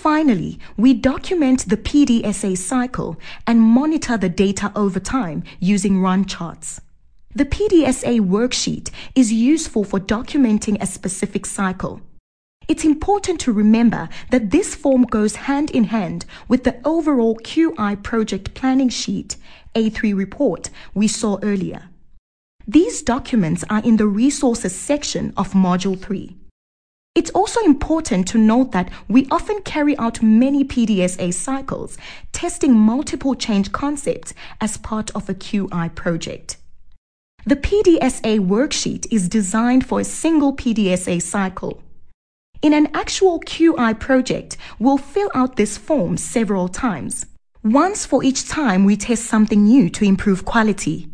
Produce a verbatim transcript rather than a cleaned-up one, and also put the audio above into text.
Finally, we document the P D S A cycle and monitor the data over time using run charts. The P D S A worksheet is useful for documenting a specific cycle. It's important to remember that this form goes hand in hand with the overall Q I project planning sheet, A three report, we saw earlier. These documents are in the resources section of Module three. It's also important to note that we often carry out many P D S A cycles, testing multiple change concepts as part of a Q I project. The P D S A worksheet is designed for a single P D S A cycle. In an actual Q I project, we'll fill out this form several times. Once for each time we test something new to improve quality.